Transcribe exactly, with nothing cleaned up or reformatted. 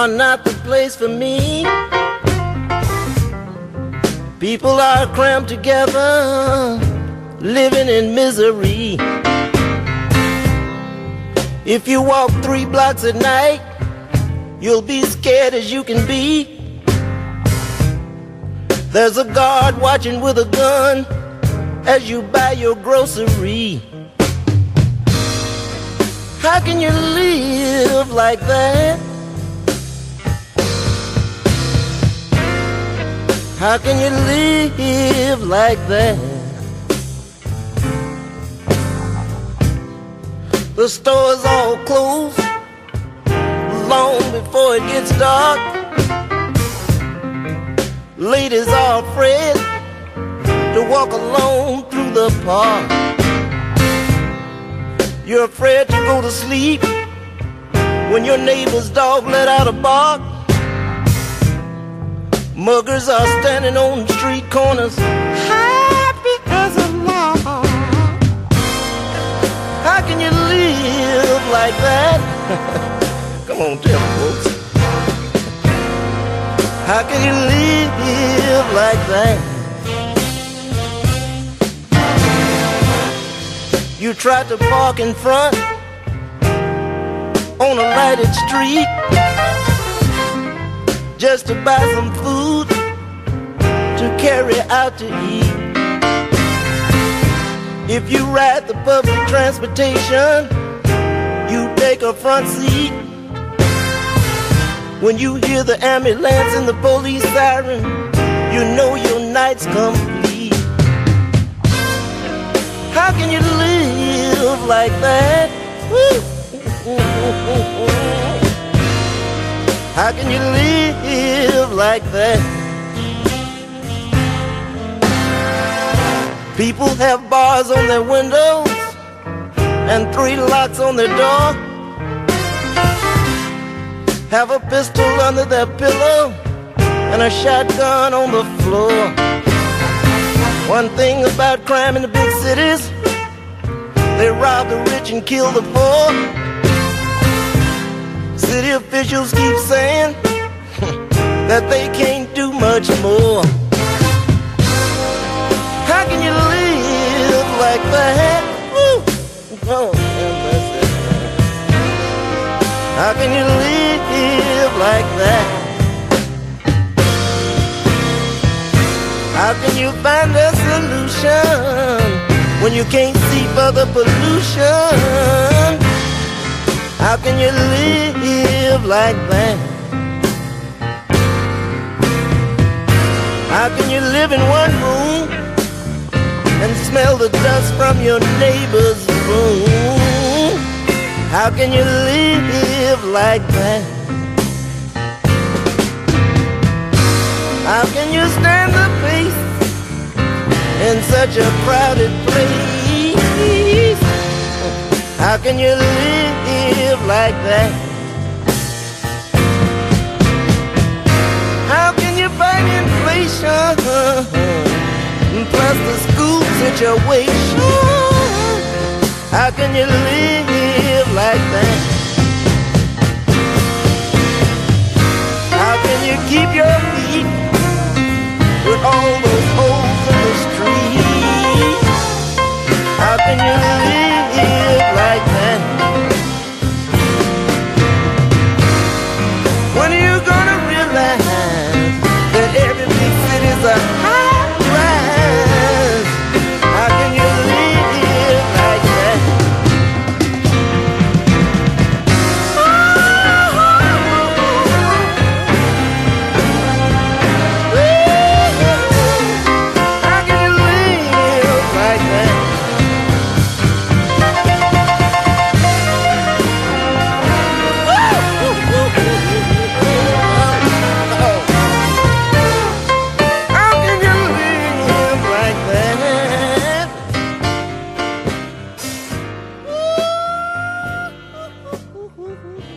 are not the place for me. People are crammed together, living in misery. If you walk three blocks at night, you'll be scared as you can be. There's a guard watching with a gun as you buy your grocery. How can you live like that? How can you live like that? The store's all closed long before it gets dark. Ladies are afraid to walk alone through the park. You're afraid to go to sleep when your neighbor's dog let out a bark. Muggers are standing on street corners, happy as a lark. How can you live like that? Come on, tell me, folks. How can you live like that? You tried to park in front on a lighted street just to buy some food to carry out to eat. If you ride the public transportation, you take a front seat. When you hear the ambulance and the police siren, you know your night's complete. How can you live like that? Woo. How can you live like that? People have bars on their windows and three locks on their door. Have a pistol under their pillow and a shotgun on the floor. One thing about crime in the big cities, they rob the rich and kill the poor. City officials keep saying that they can't do much more. How can you live like that? Woo. Oh, that's it. How can you live like that? How can you find a solution when you can't see further pollution? How can you live like that? How can you live in one room and smell the dust from your neighbor's room? How can you live like that? How can you stand the pace in such a crowded place? How can you live like that? How can you fight inflation plus the school situation? How can you live like that? How can you keep your feet with all those holes in the street? How can you live like that? When are you gonna realize that every big city's a high rise? How can you live like that? How can you live like that? Woo-hoo-hoo.